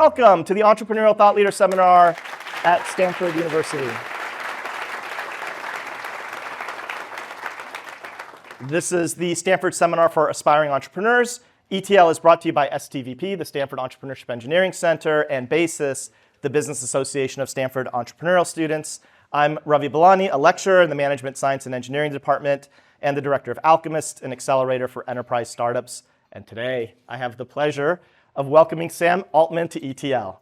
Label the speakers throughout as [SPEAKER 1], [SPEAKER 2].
[SPEAKER 1] Welcome to the Entrepreneurial Thought Leader Seminar at Stanford University. This is the Stanford Seminar for Aspiring Entrepreneurs. ETL is brought to you by STVP, the Stanford Entrepreneurship Engineering Center, and BASIS, the Business Association of Stanford Entrepreneurial Students. I'm Ravi Balani, a lecturer in the Management Science and Engineering Department and the director of Alchemist, an accelerator for enterprise startups. And today, I have the pleasure of welcoming Sam Altman to ETL.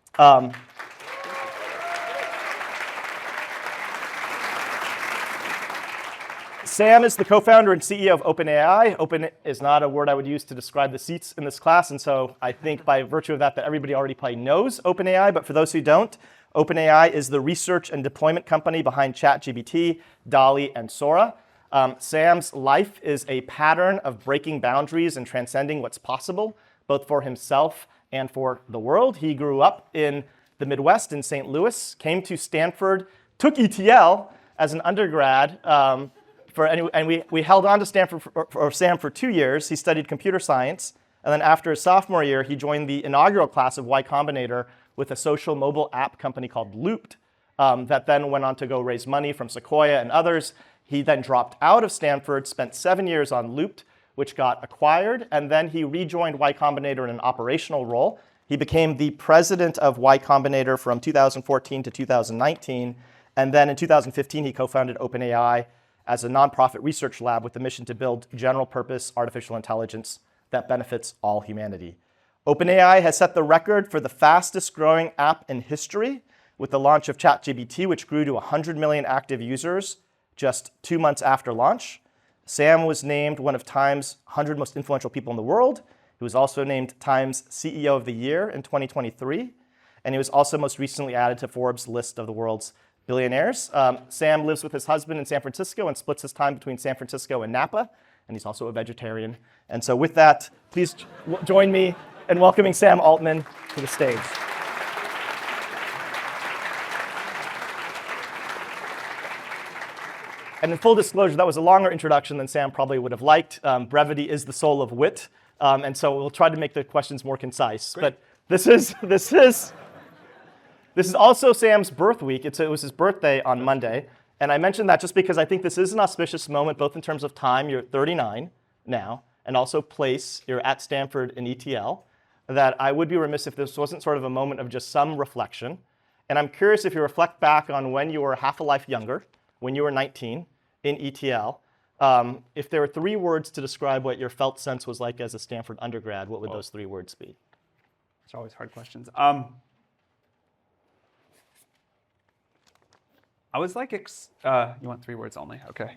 [SPEAKER 1] Sam is the co-founder and CEO of OpenAI. Open is not a word I would use to describe the seats in this class, and so I think by virtue of that everybody already probably knows OpenAI, but for those who don't, OpenAI is the research and deployment company behind ChatGPT, DALL-E, and Sora. Sam's life is a pattern of breaking boundaries and transcending what's possible, both for himself and for the world. He grew up in the Midwest in St. Louis, came to Stanford, took ETL as an undergrad, and we held on to Stanford for Sam for 2 years. He studied computer science, and then after his sophomore year, he joined the inaugural class of Y Combinator with a social mobile app company called Looped that then went on to go raise money from Sequoia and others. He then dropped out of Stanford, spent 7 years on Looped, which got acquired, and then he rejoined Y Combinator in an operational role. He became the president of Y Combinator from 2014 to 2019, and then in 2015, he co-founded OpenAI as a nonprofit research lab with the mission to build general-purpose artificial intelligence that benefits all humanity. OpenAI has set the record for the fastest-growing app in history with the launch of ChatGPT, which grew to 100 million active users just 2 months after launch. Sam was named one of Time's 100 most influential people in the world. He was also named Time's CEO of the Year in 2023, and he was also most recently added to Forbes' list of the world's billionaires. Sam lives with his husband in San Francisco and splits his time between San Francisco and Napa, and he's also a vegetarian. And so with that, please join me in welcoming Sam Altman to the stage. And in full disclosure, that was a longer introduction than Sam probably would have liked. Brevity is the soul of wit, and so we'll try to make the questions more concise. Great. But this is also Sam's birth week. It was his birthday on Monday. And I mentioned that just because I think this is an auspicious moment, both in terms of time, you're 39 now, and also place, you're at Stanford in ETL, that I would be remiss if this wasn't sort of a moment of just some reflection. And I'm curious if you reflect back on when you were half a life younger, when you were 19 in ETL, if there were 3 words to describe what your felt sense was like as a Stanford undergrad, what would those 3 words be?
[SPEAKER 2] It's always hard questions. I was like, you want 3 words only? Okay.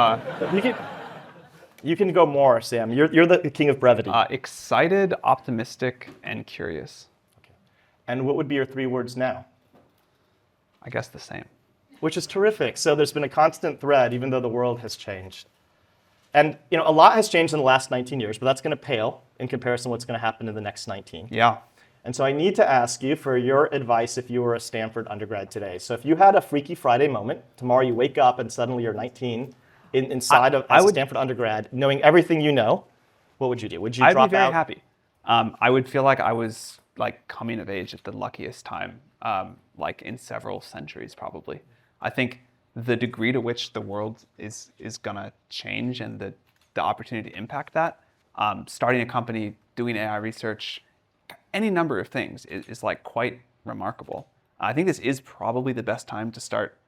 [SPEAKER 1] You can go more, Sam. You're the king of brevity.
[SPEAKER 2] Excited, optimistic, and curious.
[SPEAKER 1] Okay. And what would be your 3 words now?
[SPEAKER 2] I guess the same.
[SPEAKER 1] Which is terrific. So there's been a constant thread, even though the world has changed. And a lot has changed in the last 19 years, but that's going to pale in comparison to what's going to happen in the next 19.
[SPEAKER 2] Yeah.
[SPEAKER 1] And so I need to ask you for your advice if you were a Stanford undergrad today. So if you had a Freaky Friday moment, tomorrow you wake up and suddenly you're 19 inside of a Stanford undergrad, knowing everything you know, what would you do? Would you drop out?
[SPEAKER 2] I'd be very happy. I would feel like I was like coming of age at the luckiest time, like in several centuries probably. I think the degree to which the world is gonna change and the opportunity to impact that, starting a company, doing AI research, any number of things is like quite remarkable. I think this is probably the best time to start.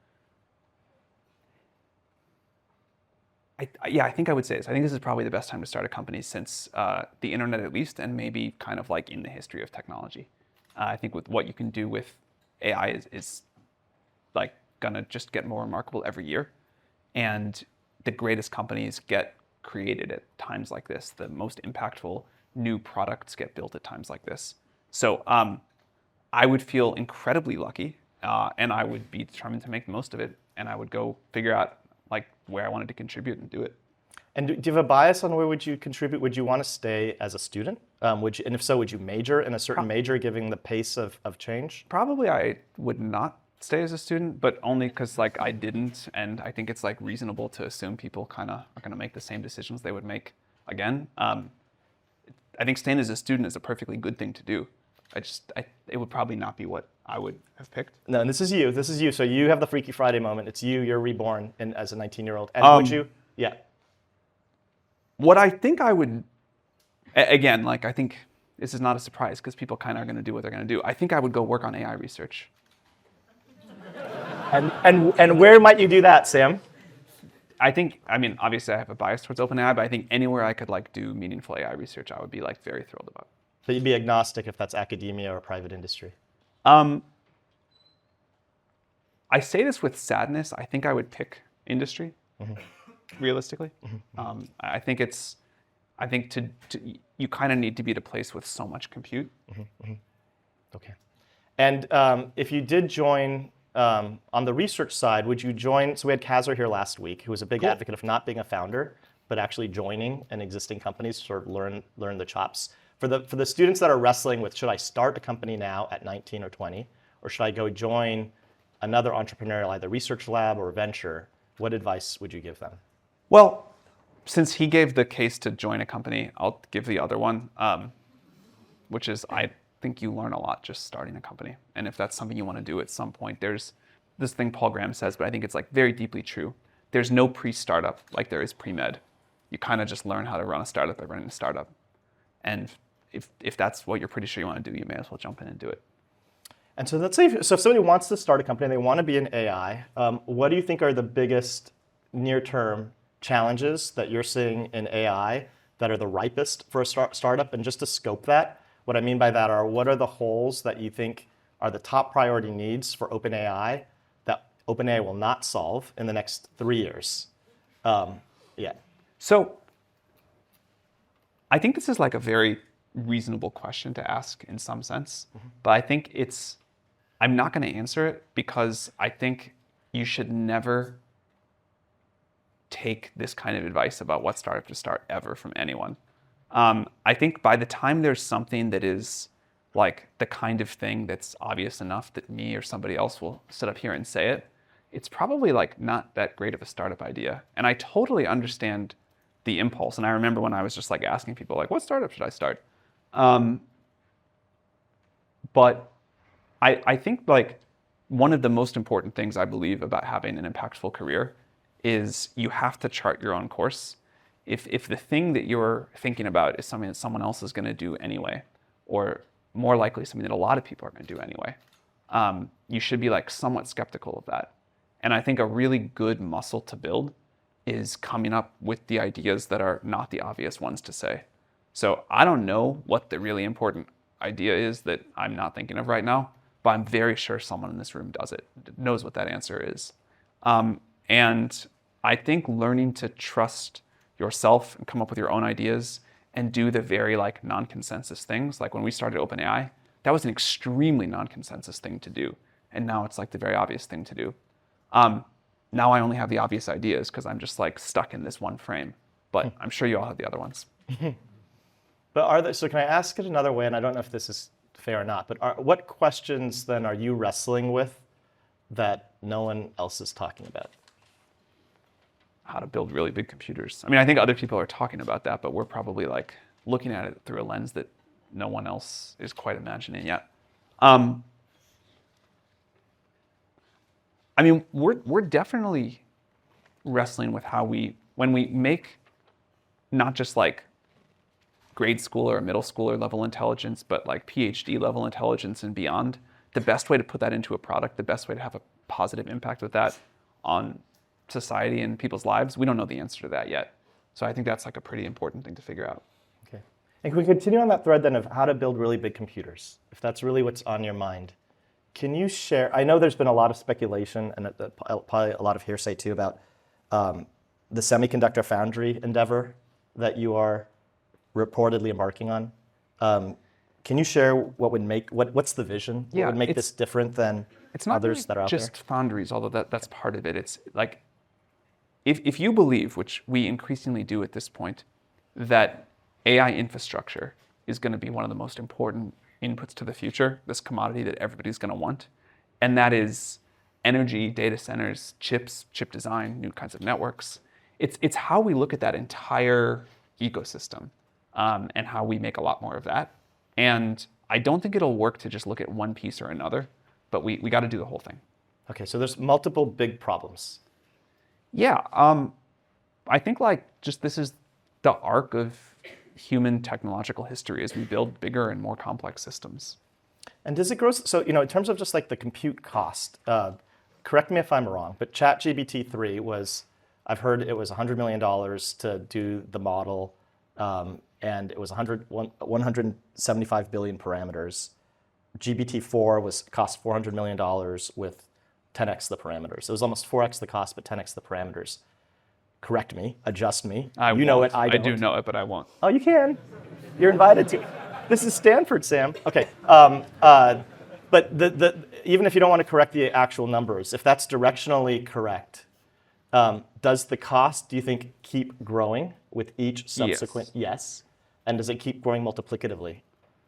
[SPEAKER 2] I think I would say this. I think this is probably the best time to start a company since the internet at least, and maybe kind of like in the history of technology. I think with what you can do with AI is like gonna just get more remarkable every year. And the greatest companies get created at times like this. The most impactful new products get built at times like this. So I would feel incredibly lucky, and I would be determined to make the most of it, and I would go figure out like where I wanted to contribute and do it.
[SPEAKER 1] And do you have a bias on where would you contribute? Would you want to stay as a student? And if so, would you major in a certain major given the pace of change?
[SPEAKER 2] Probably I would not stay as a student, but only because like I didn't, and I think it's like reasonable to assume people kind of are going to make the same decisions they would make again. I think staying as a student is a perfectly good thing to do. it would probably not be what I would have picked.
[SPEAKER 1] No, and this is you. This is you. So you have the Freaky Friday moment. It's you. You're reborn as a 19-year-old. And would you? Yeah.
[SPEAKER 2] What I think I would, again, like I think this is not a surprise because people kind of are going to do what they're going to do. I think I would go work on AI research.
[SPEAKER 1] And where might you do that, Sam?
[SPEAKER 2] I mean, obviously I have a bias towards OpenAI, but I think anywhere I could like do meaningful AI research, I would be like very thrilled about.
[SPEAKER 1] So you'd be agnostic if that's academia or private industry.
[SPEAKER 2] I say this with sadness. I think I would pick industry, realistically. I think you kind of need to be at a place with so much compute.
[SPEAKER 1] Okay. And if you did join on the research side, would you join? So we had Kazar here last week, who was a big advocate of not being a founder, but actually joining an existing company to sort of learn the chops. For the students that are wrestling with, should I start a company now at 19 or 20, or should I go join another entrepreneurial, either research lab or venture? What advice would you give them?
[SPEAKER 2] Well, since he gave the case to join a company, I'll give the other one, which is I think you learn a lot just starting a company. And if that's something you want to do at some point, there's this thing Paul Graham says, but I think it's like very deeply true. There's no pre-startup like there is pre-med. You kind of just learn how to run a startup by running a startup. And if that's what you're pretty sure you want to do, you may as well jump in and do it.
[SPEAKER 1] And so let's say, if somebody wants to start a company and they want to be in AI, what do you think are the biggest near-term challenges that you're seeing in AI that are the ripest for a startup? And just to scope that, what I mean by that are, what are the holes that you think are the top priority needs for OpenAI that OpenAI will not solve in the next 3 years? Yeah.
[SPEAKER 2] So I think this is like a very reasonable question to ask in some sense, but I think I'm not going to answer it because I think you should never take this kind of advice about what startup to start ever from anyone. I think by the time there's something that is like the kind of thing that's obvious enough that me or somebody else will sit up here and say it, it's probably like not that great of a startup idea. And I totally understand the impulse. And I remember when I was just like asking people like, what startup should I start? But I think like one of the most important things I believe about having an impactful career is you have to chart your own course. If the thing that you're thinking about is something that someone else is going to do anyway, or more likely something that a lot of people are going to do anyway, you should be like somewhat skeptical of that. And I think a really good muscle to build is coming up with the ideas that are not the obvious ones to say. So I don't know what the really important idea is that I'm not thinking of right now, but I'm very sure someone in this room knows what that answer is. And I think learning to trust yourself and come up with your own ideas and do the very like non-consensus things. Like when we started OpenAI, that was an extremely non-consensus thing to do. And now it's like the very obvious thing to do. Now I only have the obvious ideas because I'm just like stuck in this one frame, but I'm sure you all have the other ones.
[SPEAKER 1] But so can I ask it another way? And I don't know if this is fair or not, but what questions then are you wrestling with that no one else is talking about?
[SPEAKER 2] How to build really big computers. I mean, I think other people are talking about that, but we're probably like looking at it through a lens that no one else is quite imagining yet. I mean, we're definitely wrestling with how when we make not just like grade school or middle schooler level intelligence, but like PhD level intelligence and beyond, the best way to put that into a product, the best way to have a positive impact with that on society and people's lives, we don't know the answer to that yet. So I think that's like a pretty important thing to figure out.
[SPEAKER 1] Okay. And can we continue on that thread then of how to build really big computers, if that's really what's on your mind? Can you share, I know there's been a lot of speculation and probably a lot of hearsay too about the semiconductor foundry endeavor that you are reportedly embarking on. Can you share what would make, what's the vision? What would make this different than others that are out there?
[SPEAKER 2] It's not just foundries, although that's part of it. It's like, if you believe, which we increasingly do at this point, that AI infrastructure is going to be one of the most important inputs to the future, this commodity that everybody's going to want, and that is energy, data centers, chips, chip design, new kinds of networks. It's how we look at that entire ecosystem and how we make a lot more of that. And I don't think it'll work to just look at one piece or another, but we got to do the whole thing.
[SPEAKER 1] Okay, so there's multiple big problems.
[SPEAKER 2] Yeah, I think like just this is the arc of human technological history as we build bigger and more complex systems.
[SPEAKER 1] And does it grow? So, in terms of just like the compute cost, correct me if I'm wrong, but ChatGPT 3 was, I've heard it was $100 million to do the model, and it was 175 billion parameters. GPT-4 cost $400 million with 10x the parameters. It was almost 4x the cost, but 10x the parameters. Correct me, adjust me. You know it, I don't.
[SPEAKER 2] I do know it, but I won't.
[SPEAKER 1] Oh, you can. You're invited to. This is Stanford, Sam. Okay. But even if you don't want to correct the actual numbers, if that's directionally correct, does the cost, do you think, keep growing with each subsequent? Yes. And does it keep growing multiplicatively?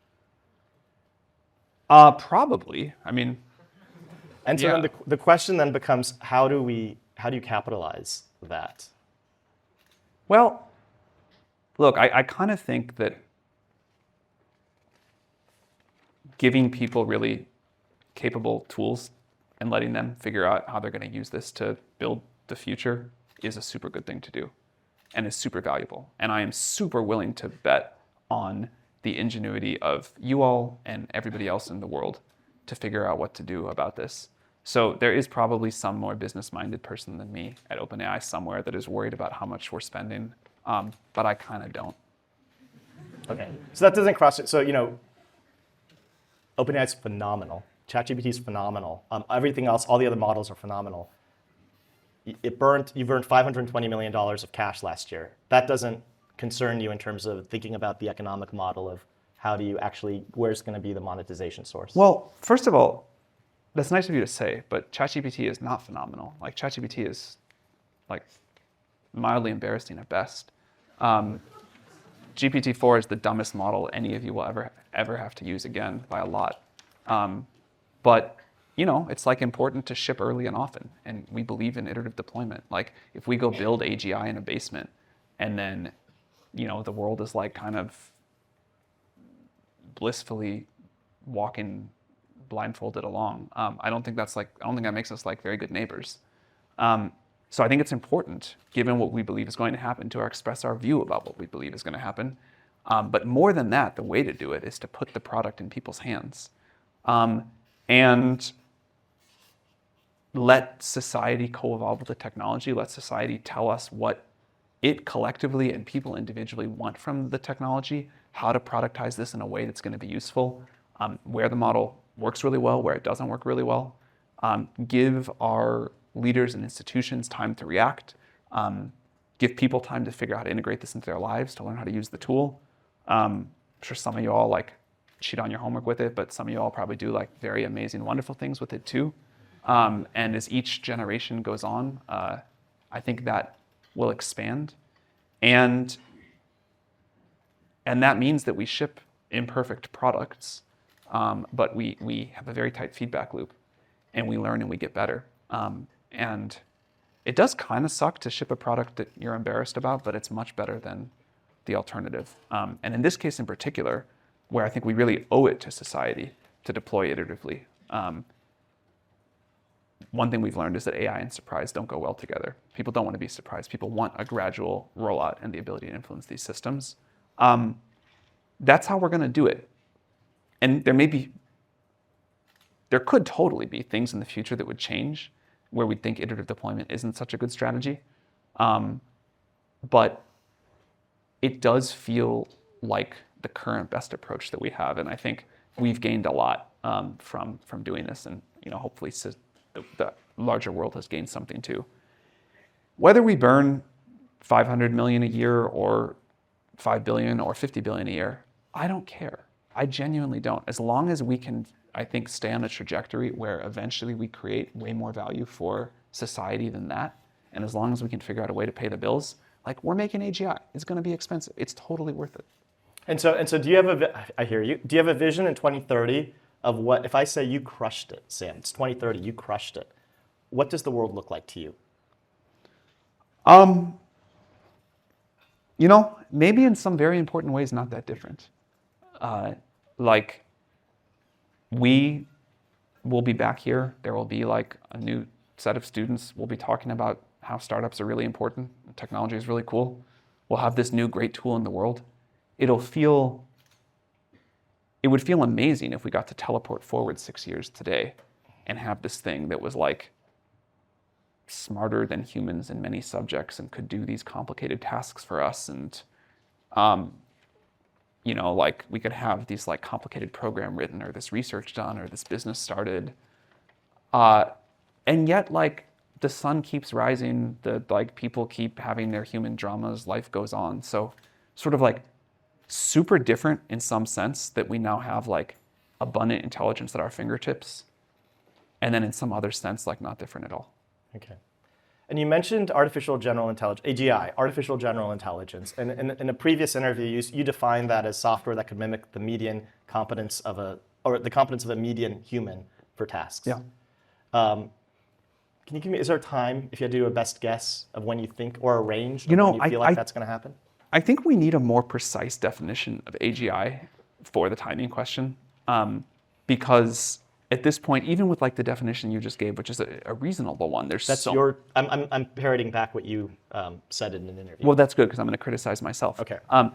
[SPEAKER 2] Probably. I mean,
[SPEAKER 1] And so then the question then becomes, how do you capitalize that?
[SPEAKER 2] well, look, I kind of think that giving people really capable tools and letting them figure out how they're going to use this to build the future is a super good thing to do and is super valuable. And I am super willing to bet on the ingenuity of you all and everybody else in the world to figure out what to do about this. So there is probably some more business-minded person than me at OpenAI somewhere that is worried about how much we're spending, but I kind of don't.
[SPEAKER 1] Okay. So that doesn't cross it. So, OpenAI is phenomenal. ChatGPT is phenomenal. Everything else, all the other models are phenomenal. You burned $520 million of cash last year. That doesn't concern you in terms of thinking about the economic model of how do you actually, where's going to be the monetization source?
[SPEAKER 2] Well, first of all, that's nice of you to say, but ChatGPT is not phenomenal. Like ChatGPT is like mildly embarrassing at best. GPT-4 is the dumbest model any of you will ever have to use again by a lot. But it's like important to ship early and often, and we believe in iterative deployment. Like if we go build AGI in a basement, and then the world is like kind of blissfully walking blindfolded along. I don't think that makes us like very good neighbors. So I think it's important, given what we believe is going to happen, to express our view about what we believe is going to happen. But more than that, the way to do it is to put the product in people's hands and let society co-evolve with the technology. Let society tell us what it collectively and people individually want from the technology, how to productize this in a way that's going to be useful, where the model works really well, where it doesn't work really well. Give our leaders and institutions time to react. Give people time to figure out how to integrate this into their lives, to learn how to use the tool. I'm sure some of you all like cheat on your homework with it, but some of you all probably do like very amazing, wonderful things with it too. And as each generation goes on, I think that will expand. And that means that we ship imperfect products, but we have a very tight feedback loop, and we learn and we get better. And it does kind of suck to ship a product that you're embarrassed about, but it's much better than the alternative. And in this case in particular, where I think we really owe it to society to deploy iteratively, one thing we've learned is that AI and surprise don't go well together. People don't want to be surprised. People want a gradual rollout and the ability to influence these systems. That's how we're going to do it. And there could totally be things in the future that would change where we think iterative deployment isn't such a good strategy. But it does feel like the current best approach that we have. And I think we've gained a lot from doing this. And hopefully the larger world has gained something too. Whether we burn 500 million a year or 5 billion or 50 billion a year, I don't care. I genuinely don't. As long as we can, I think, stay on a trajectory where eventually we create way more value for society than that, and as long as we can figure out a way to pay the bills, like we're making AGI. It's going to be expensive. It's totally worth it.
[SPEAKER 1] And so do you have I hear you. Do you have a vision in 2030 of what, if I say you crushed it, Sam, it's 2030, you crushed it, what does the world look like to you?
[SPEAKER 2] Maybe in some very important ways, not that different. Like we will be back here. There will be like a new set of students. We'll be talking about how startups are really important. Technology is really cool. We'll have this new great tool in the world. It would feel amazing if we got to teleport forward 6 years today and have this thing that was like smarter than humans in many subjects and could do these complicated tasks for us. And, like we could have these like complicated program written or this research done or this business started. And yet like the sun keeps rising, people keep having their human dramas, life goes on. So sort of like super different in some sense that we now have like abundant intelligence at our fingertips. And then in some other sense, like not different at all.
[SPEAKER 1] Okay. And you mentioned artificial general intelligence, AGI, artificial general intelligence. And in a previous interview, you defined that as software that could mimic the median competence of the competence of a median human for tasks.
[SPEAKER 2] Yeah.
[SPEAKER 1] Can you give me, is there a time, if you had to do a best guess of when you think, or a range of
[SPEAKER 2] You know,
[SPEAKER 1] when you feel like that's going to happen?
[SPEAKER 2] I think we need a more precise definition of AGI for the timing question, because at this point, even with like the definition you just gave, which is a reasonable one, there's
[SPEAKER 1] I'm parroting back what you said in an interview.
[SPEAKER 2] Well, that's good because I'm going to criticize myself.
[SPEAKER 1] Okay.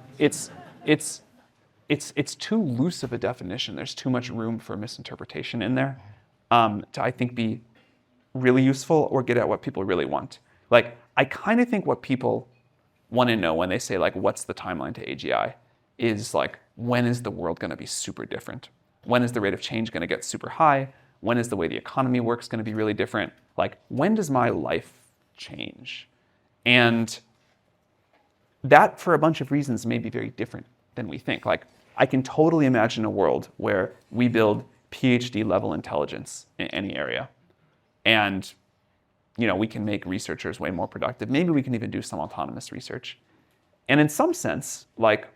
[SPEAKER 2] It's too loose of a definition. There's too much room for misinterpretation in there to, I think, be really useful or get at what people really want. Like, I kind of think what people want to know when they say, like, what's the timeline to AGI is, like, when is the world going to be super different? When is the rate of change going to get super high? When is the way the economy works going to be really different? Like, when does my life change? And that, for a bunch of reasons, may be very different than we think. Like, I can totally imagine a world where we build PhD-level intelligence in any area. And, we can make researchers way more productive. Maybe we can even do some autonomous research. And in some sense, like,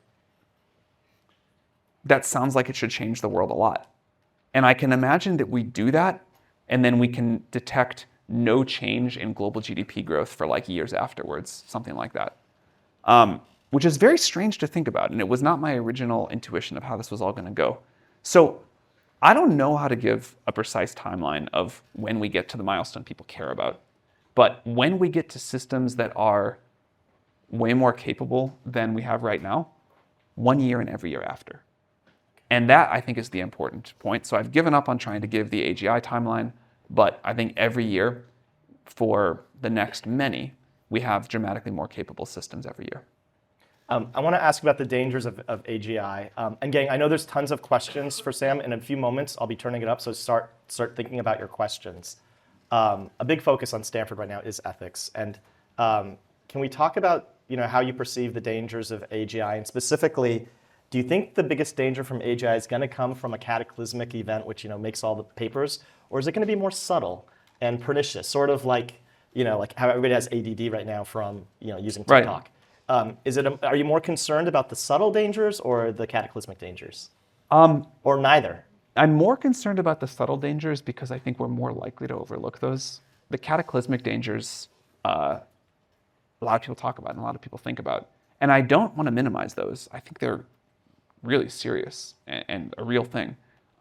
[SPEAKER 2] that sounds like it should change the world a lot. And I can imagine that we do that, and then we can detect no change in global GDP growth for like years afterwards, something like that. Which is very strange to think about, and it was not my original intuition of how this was all going to go. So I don't know how to give a precise timeline of when we get to the milestone people care about. But when we get to systems that are way more capable than we have right now, 1 year and every year after. And that, I think, is the important point. So I've given up on trying to give the AGI timeline, but I think every year for the next many, we have dramatically more capable systems every year.
[SPEAKER 1] I want to ask about the dangers of AGI. And gang, I know there's tons of questions for Sam. In a few moments, I'll be turning it up, so start thinking about your questions. A big focus on Stanford right now is ethics. And can we talk about how you perceive the dangers of AGI? And specifically, do you think the biggest danger from AGI is going to come from a cataclysmic event, which makes all the papers, or is it going to be more subtle and pernicious, sort of like like how everybody has ADD right now from using TikTok? Right. Are you more concerned about the subtle dangers or the cataclysmic dangers, or neither?
[SPEAKER 2] I'm more concerned about the subtle dangers because I think we're more likely to overlook those. The cataclysmic dangers, a lot of people talk about and a lot of people think about, and I don't want to minimize those. I think they're really serious and a real thing.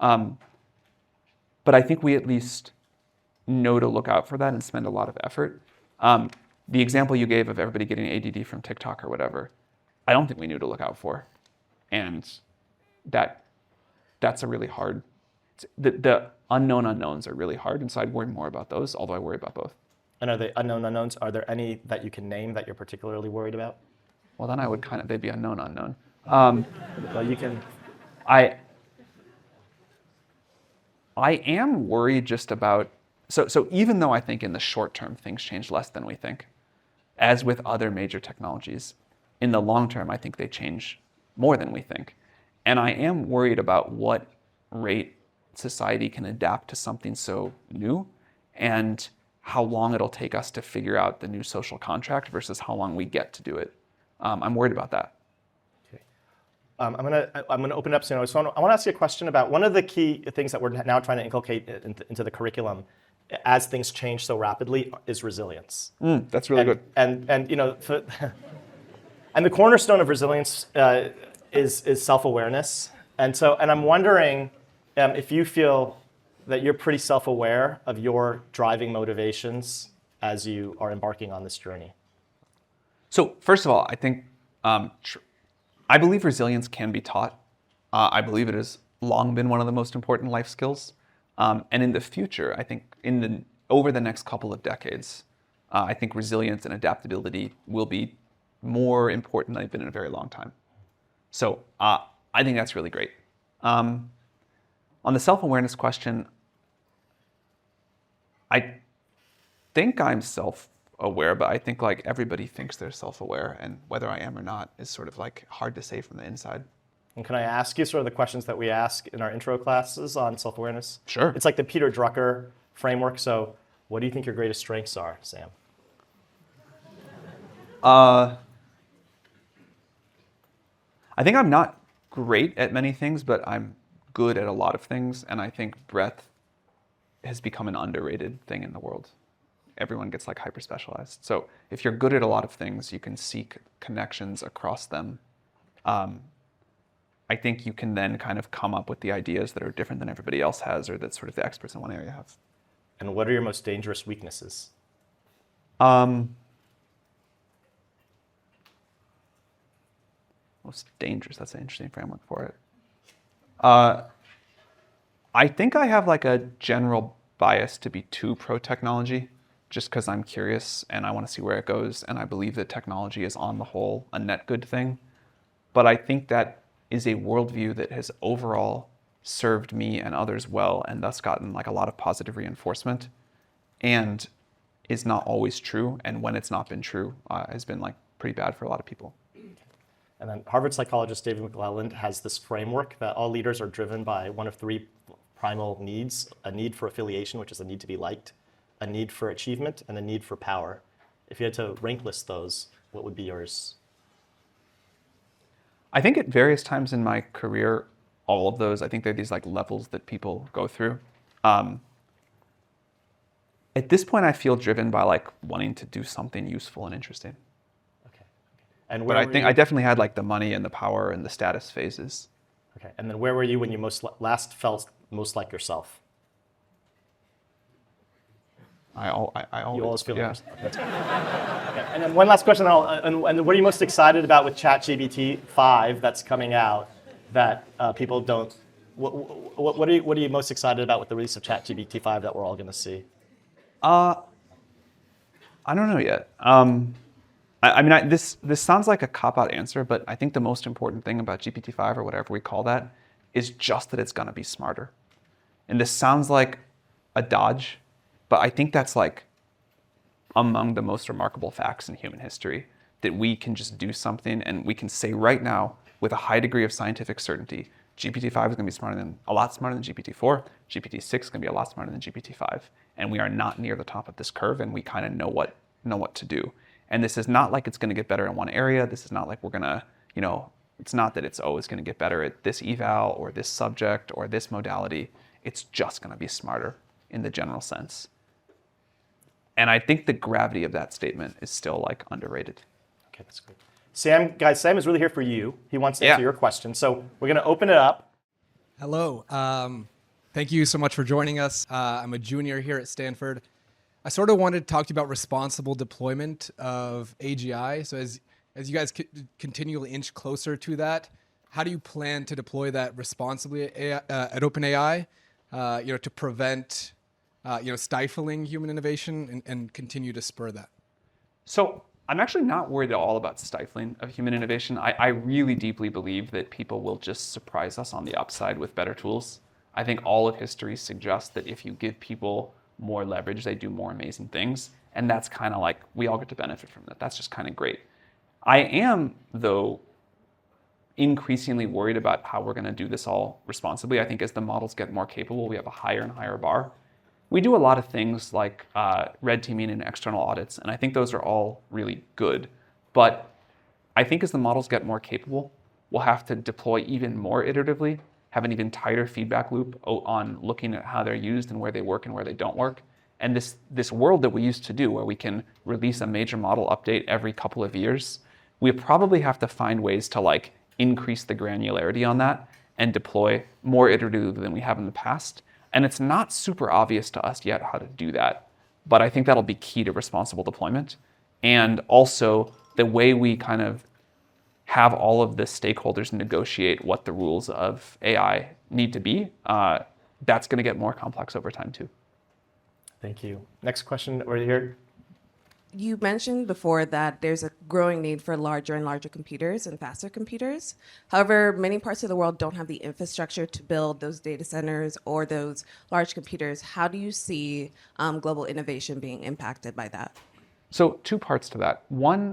[SPEAKER 2] But I think we at least know to look out for that and spend a lot of effort. The example you gave of everybody getting ADD from TikTok or whatever, I don't think we knew to look out for. And that's a really hard, the unknown unknowns are really hard, and so I'd worry more about those, although I worry about both.
[SPEAKER 1] And are they unknown unknowns? Are there any that you can name that you're particularly worried about?
[SPEAKER 2] Well, then I would they'd be unknown.
[SPEAKER 1] Well, you can.
[SPEAKER 2] I am worried just about, so even though I think in the short term things change less than we think, as with other major technologies, in the long term I think they change more than we think. And I am worried about what rate society can adapt to something so new and how long it'll take us to figure out the new social contract versus how long we get to do it. I'm worried about that.
[SPEAKER 1] I'm gonna open it up soon. So I want to ask you a question about one of the key things that we're now trying to inculcate into the curriculum as things change so rapidly is resilience.
[SPEAKER 2] That's really good.
[SPEAKER 1] And and the cornerstone of resilience is self-awareness. And I'm wondering, if you feel that you're pretty self-aware of your driving motivations as you are embarking on this journey.
[SPEAKER 2] So first of all, I think I believe resilience can be taught. I believe it has long been one of the most important life skills. And in the future, I think over the next couple of decades, I think resilience and adaptability will be more important than they've been in a very long time. So I think that's really great. On the self-awareness question, I think I'm self-aware, but I think like everybody thinks they're self-aware, and whether I am or not is sort of like hard to say from the inside.
[SPEAKER 1] And can I ask you sort of the questions that we ask in our intro classes on self-awareness?
[SPEAKER 2] Sure.
[SPEAKER 1] It's like the Peter Drucker framework. So what do you think your greatest strengths are, Sam?
[SPEAKER 2] I think I'm not great at many things, but I'm good at a lot of things, and I think breadth has become an underrated thing in the world. Everyone gets like hyper specialized. So if you're good at a lot of things, you can seek connections across them. I think you can then kind of come up with the ideas that are different than everybody else has, or that sort of the experts in one area have.
[SPEAKER 1] And what are your most dangerous weaknesses?
[SPEAKER 2] Most dangerous, that's an interesting framework for it. I think I have like a general bias to be too pro-technology, just because I'm curious and I want to see where it goes, and I believe that technology is on the whole a net good thing. But I think that is a worldview that has overall served me and others well, and thus gotten like a lot of positive reinforcement, and is not always true, and when it's not been true, has been like pretty bad for a lot of people.
[SPEAKER 1] And then Harvard psychologist David McClelland has this framework that all leaders are driven by one of three primal needs: a need for affiliation, which is a need to be liked, a need for achievement, and a need for power. If you had to rank list those, what would be yours?
[SPEAKER 2] I think at various times in my career, all of those, I think they're these like levels that people go through. At this point, I feel driven by like wanting to do something useful and interesting.
[SPEAKER 1] Okay. And
[SPEAKER 2] But I think I definitely had like the money and the power and the status phases.
[SPEAKER 1] Okay. And then where were you when you last felt most like yourself?
[SPEAKER 2] I always,
[SPEAKER 1] You always feel
[SPEAKER 2] yeah.
[SPEAKER 1] like yourself. That's good. Okay. And then one last question, and what are you most excited about with ChatGPT 5 that's coming out that people don't? What are you most excited about with the release of ChatGPT 5 that we're all going to see?
[SPEAKER 2] I don't know yet. This sounds like a cop-out answer, but I think the most important thing about GPT-5 or whatever we call that is just that it's going to be smarter. And this sounds like a dodge, but I think that's like among the most remarkable facts in human history, that we can just do something and we can say right now with a high degree of scientific certainty, GPT-5 is going to be a lot smarter than GPT-4. GPT-6 is going to be a lot smarter than GPT-5. And we are not near the top of this curve, and we kind of know what to do. And this is not like it's going to get better in one area. This is not like we're going to, it's not that it's always going to get better at this eval or this subject or this modality. It's just going to be smarter in the general sense. And I think the gravity of that statement is still like underrated.
[SPEAKER 1] Okay, that's great. Sam, guys, Sam is really here for you. He wants to answer your question. So we're going to open it up.
[SPEAKER 3] Hello. Thank you so much for joining us. I'm a junior here at Stanford. I sort of wanted to talk to you about responsible deployment of AGI. So as you guys continually inch closer to that, how do you plan to deploy that responsibly at OpenAI, to prevent stifling human innovation and continue to spur that?
[SPEAKER 2] So I'm actually not worried at all about stifling of human innovation. I really deeply believe that people will just surprise us on the upside with better tools. I think all of history suggests that if you give people more leverage, they do more amazing things. And that's kind of like, we all get to benefit from that. That's just kind of great. I am, though, increasingly worried about how we're going to do this all responsibly. I think as the models get more capable, we have a higher and higher bar. We do a lot of things like red teaming and external audits, and I think those are all really good. But I think as the models get more capable, we'll have to deploy even more iteratively, have an even tighter feedback loop on looking at how they're used and where they work and where they don't work. And this world that we used to do, where we can release a major model update every couple of years, we probably have to find ways to like increase the granularity on that and deploy more iteratively than we have in the past. And it's not super obvious to us yet how to do that. But I think that'll be key to responsible deployment. And also the way we kind of have all of the stakeholders negotiate what the rules of AI need to be, that's going to get more complex over time too.
[SPEAKER 1] Thank you. Next question over here.
[SPEAKER 4] You mentioned before that there's a growing need for larger and larger computers and faster computers. However, many parts of the world don't have the infrastructure to build those data centers or those large computers. How do you see global innovation being impacted by that?
[SPEAKER 2] So 2 parts to that. One,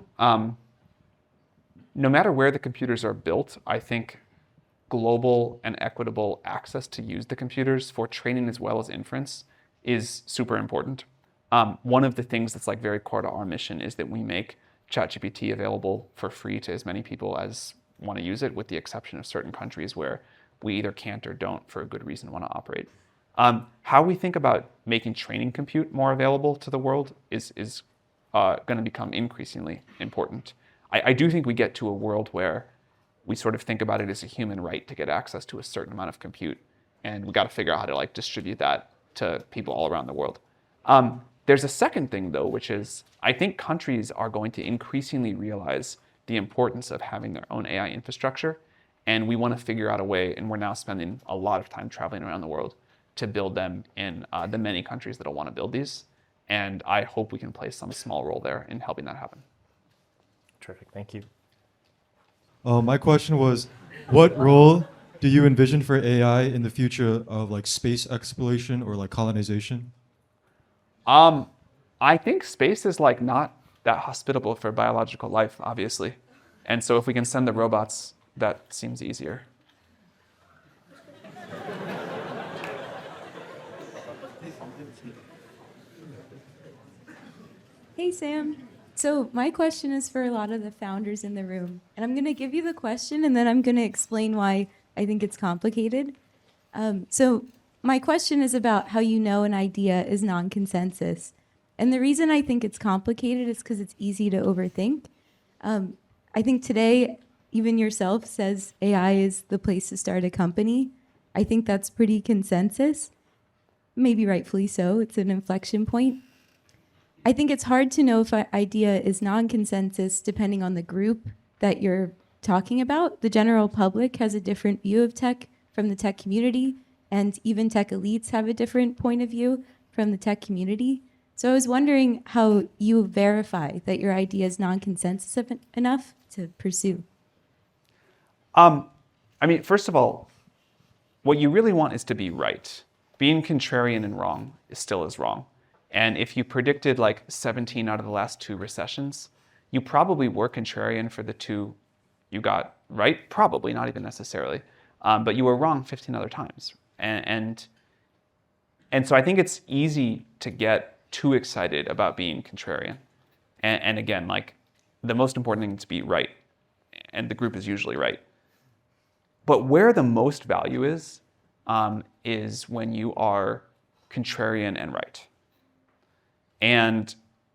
[SPEAKER 2] no matter where the computers are built, I think global and equitable access to use the computers for training as well as inference is super important. One of the things that's like very core to our mission is that we make ChatGPT available for free to as many people as want to use it, with the exception of certain countries where we either can't or don't, for a good reason, want to operate. How we think about making training compute more available to the world is going to become increasingly important. I do think we get to a world where we sort of think about it as a human right to get access to a certain amount of compute, and we got to figure out how to like distribute that to people all around the world. There's a second thing though, which is I think countries are going to increasingly realize the importance of having their own AI infrastructure, and we want to figure out a way, and we're now spending a lot of time traveling around the world to build them in the many countries that will want to build these, and I hope we can play some small role there in helping that happen.
[SPEAKER 1] Terrific, thank you.
[SPEAKER 5] My question was, what role do you envision for AI in the future of like space exploration or like colonization?
[SPEAKER 2] I think space is like not that hospitable for biological life, obviously. And so if we can send the robots, that seems easier.
[SPEAKER 6] Hey, Sam. So my question is for a lot of the founders in the room. And I'm going to give you the question, and then I'm going to explain why I think it's complicated. So my question is about how you know an idea is non-consensus. And the reason I think it's complicated is because it's easy to overthink. I think today, even yourself says AI is the place to start a company. I think that's pretty consensus. Maybe rightfully so. It's an inflection point. I think it's hard to know if an idea is non-consensus depending on the group that you're talking about. The general public has a different view of tech from the tech community, and even tech elites have a different point of view from the tech community. So I was wondering how you verify that your idea is non-consensus enough to pursue.
[SPEAKER 2] I mean, first of all, what you really want is to be right. Being contrarian and wrong is still as wrong. And if you predicted like 17 out of the last 2 recessions, you probably were contrarian for the 2 you got right, probably, not even necessarily. But you were wrong 15 other times. And so I think it's easy to get too excited about being contrarian. And again, like the most important thing is to be right. And the group is usually right. But where the most value is when you are contrarian and right. And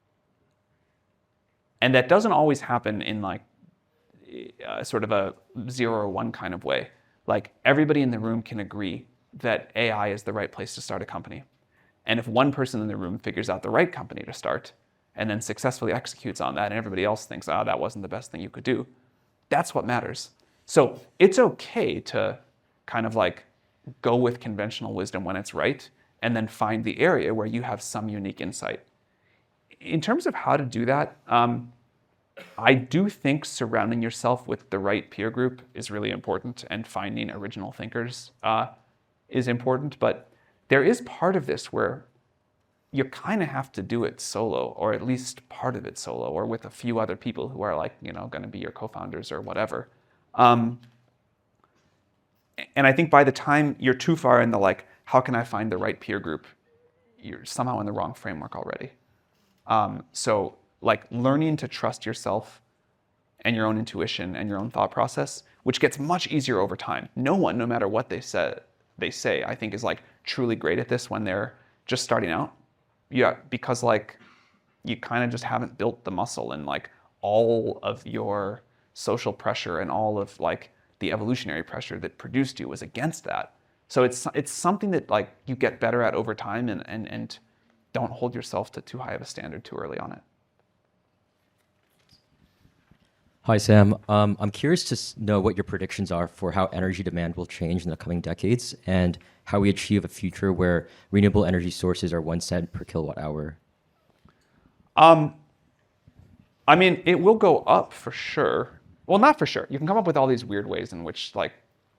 [SPEAKER 2] that doesn't always happen in like sort of a 0 or 1 kind of way. Like everybody in the room can agree that AI is the right place to start a company. And if one person in the room figures out the right company to start and then successfully executes on that and everybody else thinks, oh, that wasn't the best thing you could do, that's what matters. So it's okay to kind of like go with conventional wisdom when it's right and then find the area where you have some unique insight. In terms of how to do that, I do think surrounding yourself with the right peer group is really important, and finding original thinkers is important. But there is part of this where you kind of have to do it solo, or at least part of it solo, or with a few other people who are like, you know, going to be your co-founders or whatever. And I think by the time you're too far in the like, how can I find the right peer group, you're somehow in the wrong framework already. So like learning to trust yourself and your own intuition and your own thought process, which gets much easier over time. No one, no matter what they say, I think is like truly great at this when they're just starting out. Yeah, because like you kind of just haven't built the muscle, and like all of your social pressure and all of like the evolutionary pressure that produced you was against that. So it's something that like you get better at over time, and don't hold yourself to too high of a standard too early on it.
[SPEAKER 7] Hi, Sam. I'm curious to know what your predictions are for how energy demand will change in the coming decades and how we achieve a future where renewable energy sources are 1 cent per kilowatt hour.
[SPEAKER 2] I mean, it will go up for sure. Well, not for sure. You can come up with all these weird ways in which like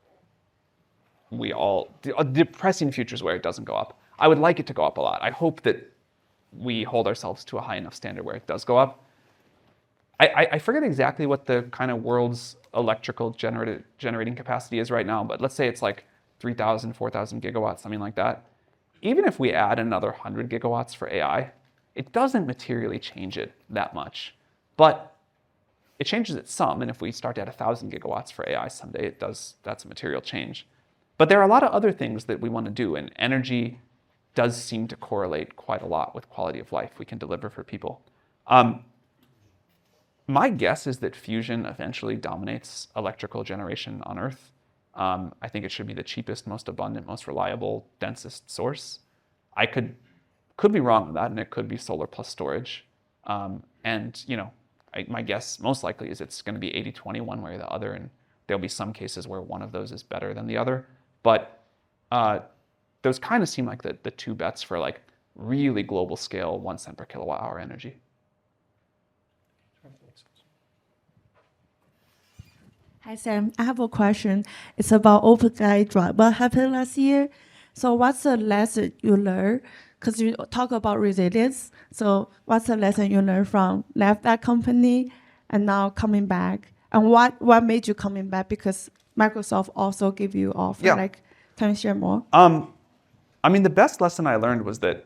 [SPEAKER 2] depressing futures where it doesn't go up. I would like it to go up a lot. I hope that we hold ourselves to a high enough standard where it does go up. I forget exactly what the kind of world's electrical generating capacity is right now, but let's say it's like 3,000, 4,000 gigawatts, something like that. Even if we add another 100 gigawatts for AI, it doesn't materially change it that much. But it changes it some, and if we start to add 1,000 gigawatts for AI someday, that's a material change. But there are a lot of other things that we want to do, and energy does seem to correlate quite a lot with quality of life we can deliver for people. My guess is that fusion eventually dominates electrical generation on Earth. I think it should be the cheapest, most abundant, most reliable, densest source. I could be wrong on that, and it could be solar plus storage. And my guess most likely is it's going to be 80-20 one way or the other, and there'll be some cases where one of those is better than the other. But those kind of seem like the two bets for like really global scale 1 cent per kilowatt hour energy.
[SPEAKER 8] Hi, Sam. I have a question. It's about OpenAI drop. What happened last year? So what's the lesson you learned? Because you talk about resilience. So what's the lesson you learned from left that company and now coming back? And what made you coming back? Because Microsoft also give you offer.
[SPEAKER 2] Yeah.
[SPEAKER 8] Like, can you share more?
[SPEAKER 2] I mean, the best lesson I learned was that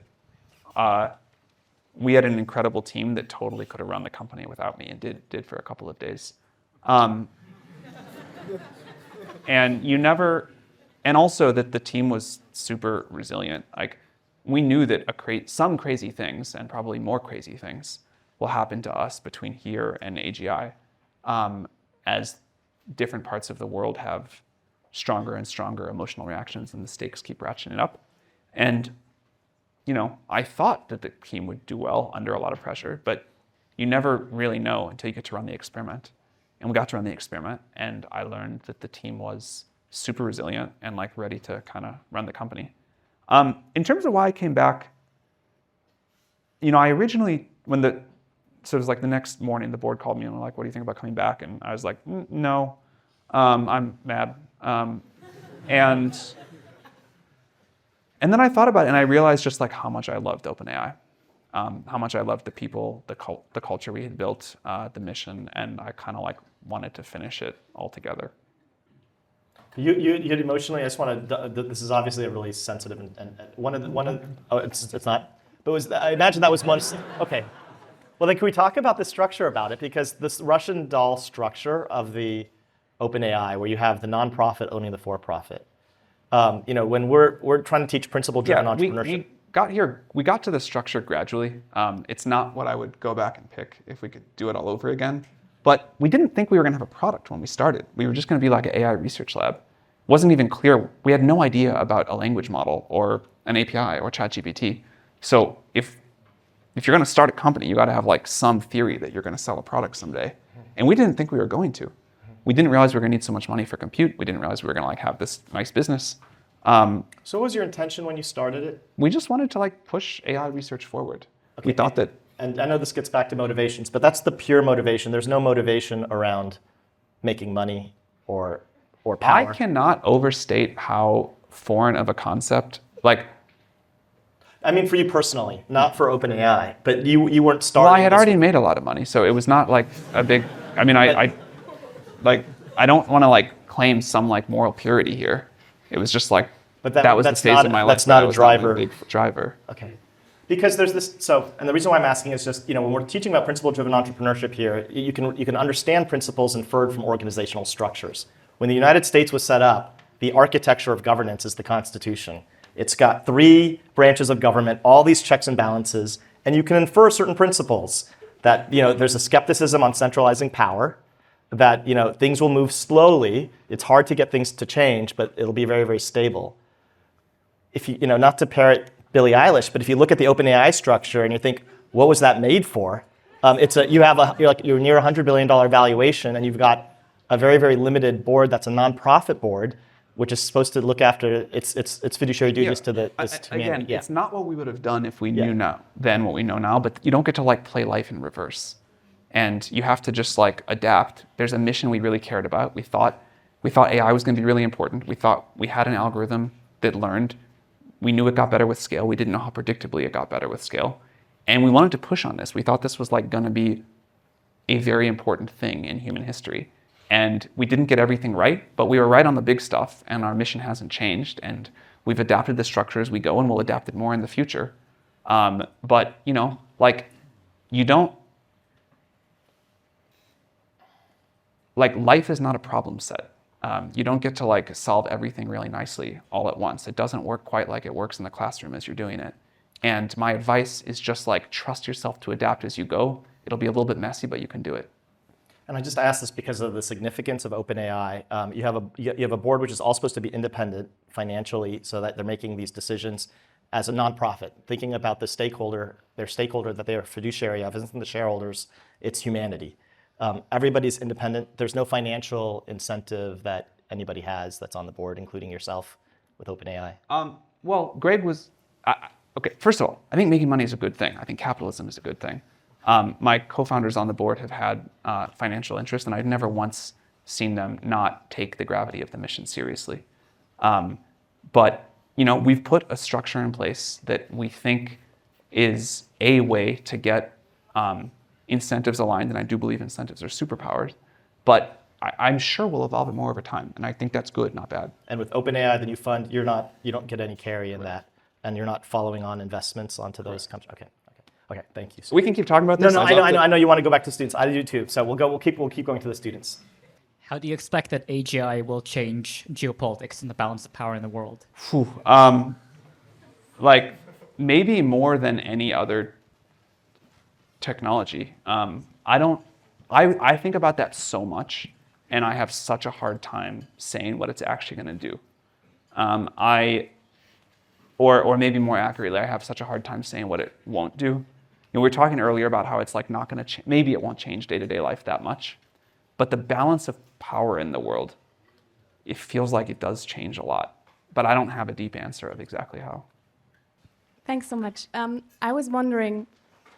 [SPEAKER 2] we had an incredible team that totally could have run the company without me, and did for a couple of days. And also that the team was super resilient. Like, we knew that some crazy things, and probably more crazy things, will happen to us between here and AGI, as different parts of the world have stronger and stronger emotional reactions, and the stakes keep ratcheting up. And I thought that the team would do well under a lot of pressure, but you never really know until you get to run the experiment. And we got to run the experiment, and I learned that the team was super resilient and like ready to kind of run the company. In terms of why I came back, I originally, so it was like the next morning, the board called me and were like, "What do you think about coming back?" And I was like, "No, I'm mad." And then I thought about it, and I realized just like how much I loved OpenAI. How much I loved the people, the culture we had built, the mission, and I kind of like wanted to finish it all together.
[SPEAKER 1] You hit emotionally. I just want to. This is obviously a really sensitive and one of. Oh, it's not. But I imagine that was one. Okay. Well, then can we talk about the structure about it? Because this Russian doll structure of the OpenAI, where you have the nonprofit owning the for-profit. When we're trying to teach principle-driven entrepreneurship.
[SPEAKER 2] We got to the structure gradually. It's not what I would go back and pick if we could do it all over again. But we didn't think we were going to have a product when we started. We were just going to be like an AI research lab. It wasn't even clear. We had no idea about a language model or an API or ChatGPT. So if you're going to start a company, you got to have like some theory that you're going to sell a product someday. And we didn't think we were going to. We didn't realize we were going to need so much money for compute. We didn't realize we were going to like have this nice business.
[SPEAKER 1] So what was your intention when you started it?
[SPEAKER 2] We just wanted to like push AI research forward.
[SPEAKER 1] Okay.
[SPEAKER 2] We thought that.
[SPEAKER 1] And I know this gets back to motivations, but that's the pure motivation. There's no motivation around making money or power.
[SPEAKER 2] I cannot overstate how foreign of a concept, like.
[SPEAKER 1] I mean, for you personally, not for OpenAI, but you weren't starting.
[SPEAKER 2] Well, I had already made a lot of money, so it was not like a big. I mean, I don't want to like claim some like moral purity here. It was just like that was the stage in my life.
[SPEAKER 1] That's not a driver.
[SPEAKER 2] Big driver.
[SPEAKER 1] Okay. Because there's this, and the reason why I'm asking is just, when we're teaching about principle-driven entrepreneurship here, you can understand principles inferred from organizational structures. When the United States was set up, the architecture of governance is the Constitution. It's got 3 branches of government, all these checks and balances, and you can infer certain principles that, there's a skepticism on centralizing power. that things will move slowly. It's hard to get things to change, but it'll be very, very stable. If you not to parrot Billie Eilish, but if you look at the OpenAI structure and you think, what was that made for? You're near $100 billion valuation, and you've got a very, very limited board that's a nonprofit board, which is supposed to look after its fiduciary duties to the
[SPEAKER 2] Again,
[SPEAKER 1] humanity.
[SPEAKER 2] it's not what we would have done if we knew then what we know now, but you don't get to play life in reverse. And you have to just adapt. There's a mission we really cared about. We thought AI was going to be really important. We thought we had an algorithm that learned. We knew it got better with scale. We didn't know how predictably it got better with scale. And we wanted to push on this. We thought this was going to be a very important thing in human history. And we didn't get everything right, but we were right on the big stuff, and our mission hasn't changed. And we've adapted the structure as we go, and we'll adapt it more in the future. But you don't, life is not a problem set. You don't get to solve everything really nicely all at once. It doesn't work quite like it works in the classroom as you're doing it. And my advice is just trust yourself to adapt as you go. It'll be a little bit messy, but you can do it.
[SPEAKER 1] And I just asked this because of the significance of OpenAI. You have a board which is all supposed to be independent financially, so that they're making these decisions as a nonprofit, thinking about their stakeholder that they are fiduciary of isn't the shareholders, it's humanity. Everybody's independent. There's no financial incentive that anybody has that's on the board, including yourself with OpenAI.
[SPEAKER 2] Well, Greg was, okay, first of all, I think making money is a good thing. I think capitalism is a good thing. My co-founders on the board have had financial interest, and I've never once seen them not take the gravity of the mission seriously. But we've put a structure in place that we think is a way to get incentives aligned, and I do believe incentives are superpowers. But I'm sure we'll evolve it more over time, and I think that's good, not bad.
[SPEAKER 1] And with OpenAI, the new fund, you don't get any carry in that, and you're not following on investments onto those companies. Okay, thank you.
[SPEAKER 2] We can keep talking about this.
[SPEAKER 1] No, I know you want to go back to students. I do too. So we'll keep going to the students.
[SPEAKER 9] How do you expect that AGI will change geopolitics and the balance of power in the world?
[SPEAKER 2] Maybe more than any other technology. I think about that so much, and I have such a hard time saying what it's actually going to do. Or maybe more accurately, I have such a hard time saying what it won't do. We were talking earlier about how it's not going to maybe it won't change day-to-day life that much, but the balance of power in the world, it feels like it does change a lot. But I don't have a deep answer of exactly how.
[SPEAKER 10] Thanks so much. I was wondering,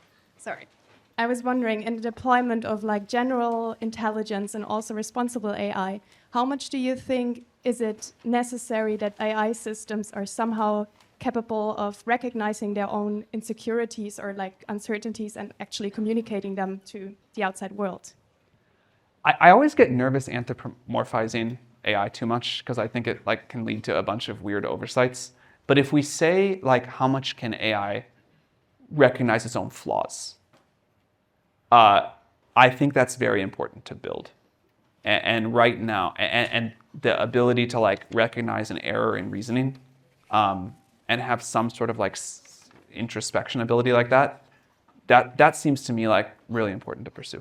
[SPEAKER 10] in the deployment of general intelligence and also responsible AI, how much do you think is it necessary that AI systems are somehow capable of recognizing their own insecurities or uncertainties and actually communicating them to the outside world?
[SPEAKER 2] I always get nervous anthropomorphizing AI too much because I think it can lead to a bunch of weird oversights. But if we say how much can AI recognize its own flaws, I think that's very important to build. And right now, and the ability to recognize an error in reasoning, and have some sort of introspection ability that seems to me really important to pursue.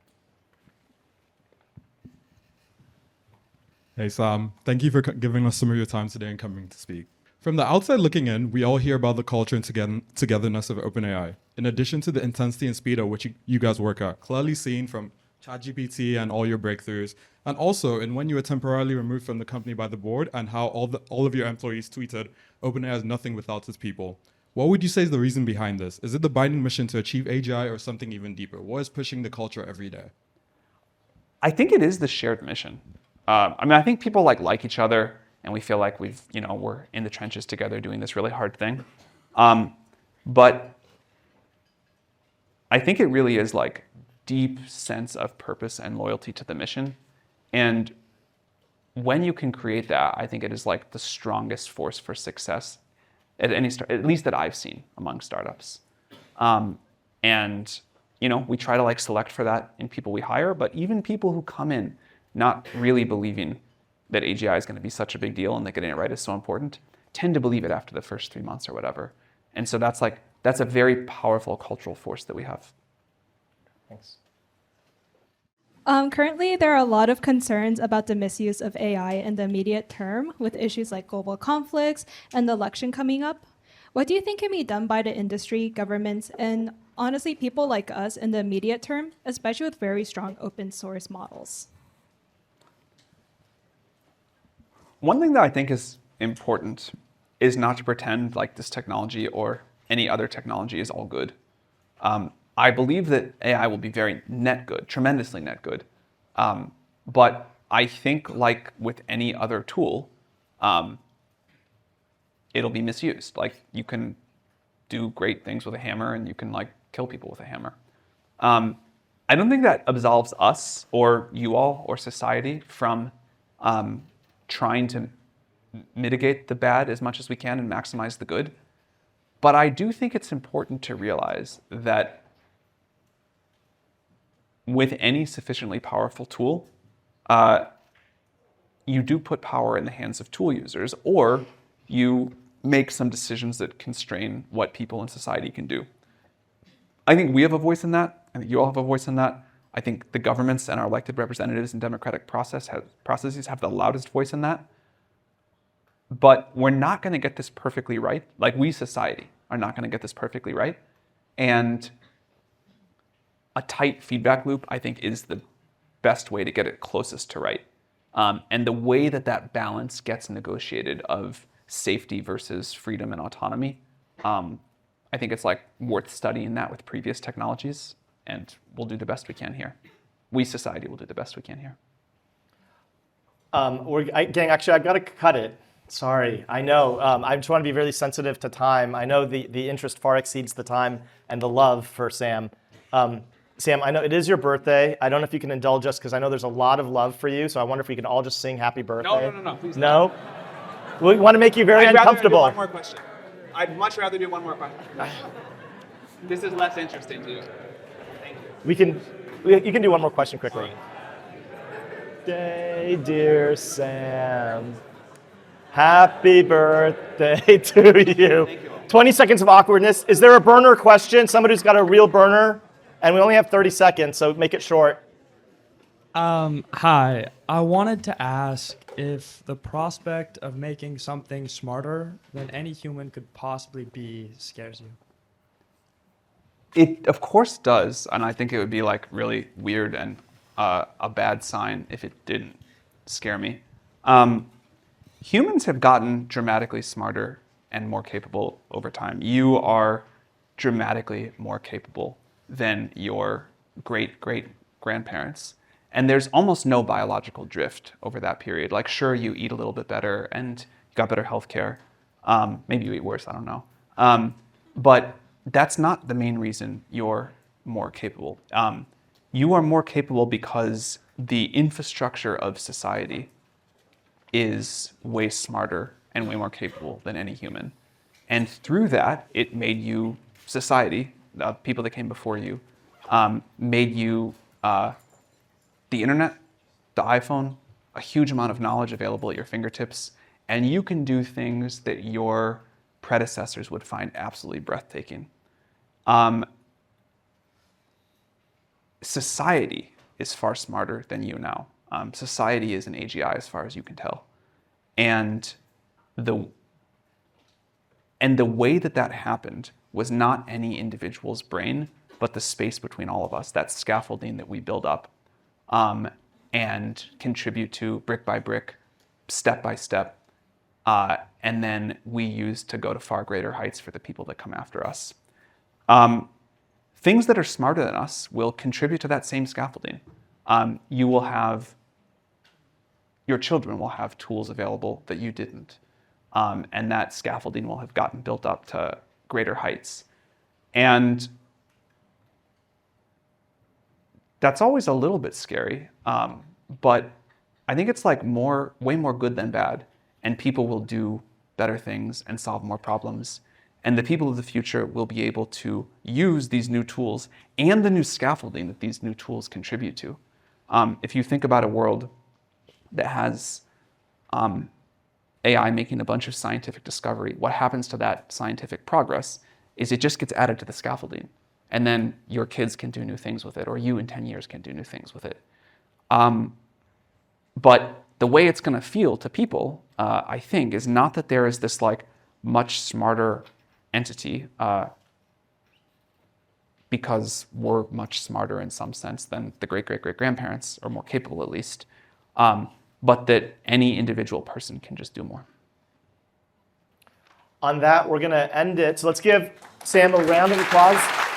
[SPEAKER 11] Hey Sam, thank you for giving us some of your time today and coming to speak. From the outside looking in, we all hear about the culture and togetherness of OpenAI. In addition to the intensity and speed at which you guys work at, clearly seen from ChatGPT and all your breakthroughs, and also in when you were temporarily removed from the company by the board and how all of your employees tweeted, OpenAI is nothing without its people. What would you say is the reason behind this? Is it the binding mission to achieve AGI or something even deeper? What is pushing the culture every day?
[SPEAKER 2] I think it is the shared mission. I think people like each other, and we feel like we're in the trenches together doing this really hard thing. But I think it really is deep sense of purpose and loyalty to the mission. And when you can create that, I think it is the strongest force for success at at least that I've seen among startups. And we try to select for that in people we hire, but even people who come in not really believing that AGI is going to be such a big deal and that getting it right is so important, tend to believe it after the first 3 months or whatever. And so that's a very powerful cultural force that we have.
[SPEAKER 1] Thanks.
[SPEAKER 12] Currently, there are a lot of concerns about the misuse of AI in the immediate term with issues like global conflicts and the election coming up. What do you think can be done by the industry, governments, and honestly, people like us in the immediate term, especially with very strong open source models?
[SPEAKER 2] One thing that I think is important is not to pretend like this technology or any other technology is all good. I believe that AI will be very net good, tremendously net good. But I think like with any other tool, it'll be misused. Like you can do great things with a hammer and you can like kill people with a hammer. I don't think that absolves us or you all or society from trying to mitigate the bad as much as we can and maximize the good. But I do think it's important to realize that with any sufficiently powerful tool, you do put power in the hands of tool users, or you make some decisions that constrain what people in society can do. I think we have a voice in that. I think you all have a voice in that. I think the governments and our elected representatives in democratic processes have the loudest voice in that. But we're not going to get this perfectly right. Like we, society, are not going to get this perfectly right. And a tight feedback loop, I think, is the best way to get it closest to right. And the way that that balance gets negotiated of safety versus freedom and autonomy, I think it's like worth studying that with previous technologies, and we'll do the best we can here. We, society, will do the best we can here.
[SPEAKER 1] Gang, actually, I've got to cut it. Sorry, I know. I just want to be really sensitive to time. I know the interest far exceeds the time and the love for Sam. Sam, I know it is your birthday. I don't know if you can indulge us because I know there's a lot of love for you. So I wonder if we can all just sing happy birthday.
[SPEAKER 2] No, please
[SPEAKER 1] no. We want to make you very uncomfortable.
[SPEAKER 2] I'd rather do one more question. I'd much rather do one more question. This is less interesting to you. Thank you.
[SPEAKER 1] You can do one more question quickly. Day, dear Sam. Happy birthday to you.
[SPEAKER 2] Thank you.
[SPEAKER 1] 20 seconds of awkwardness. Is there a burner question? Somebody who's got a real burner? And we only have 30 seconds, so make it short.
[SPEAKER 13] Hi. I wanted to ask if the prospect of making something smarter than any human could possibly be scares you.
[SPEAKER 2] It, of course, does. And I think it would be like really weird and a bad sign if it didn't scare me. Humans have gotten dramatically smarter and more capable over time. You are dramatically more capable than your great-great-grandparents. And there's almost no biological drift over that period. Like, sure, you eat a little bit better and you got better healthcare. Maybe you eat worse, I don't know. But that's not the main reason you're more capable. You are more capable because the infrastructure of society is way smarter and way more capable than any human. And through that, it made you, society, the people that came before you, made you the internet, the iPhone, a huge amount of knowledge available at your fingertips, and you can do things that your predecessors would find absolutely breathtaking. Society is far smarter than you now. Society is an AGI as far as you can tell. And the way that happened was not any individual's brain, but the space between all of us, that scaffolding that we build up and contribute to brick by brick, step by step, and then we use to go to far greater heights for the people that come after us. Things that are smarter than us will contribute to that same scaffolding. Your children will have tools available that you didn't. And that scaffolding will have gotten built up to greater heights. And that's always a little bit scary, but I think it's like way more good than bad, and people will do better things and solve more problems. And the people of the future will be able to use these new tools and the new scaffolding that these new tools contribute to. If you think about a world that has AI making a bunch of scientific discovery, what happens to that scientific progress is it just gets added to the scaffolding. And then your kids can do new things with it, or you in 10 years can do new things with it. But the way it's going to feel to people, I think, is not that there is this like much smarter entity because we're much smarter in some sense than the great-great-great-grandparents, or more capable at least, but that any individual person can just do more.
[SPEAKER 1] On that, we're going to end it. So let's give Sam a round of applause.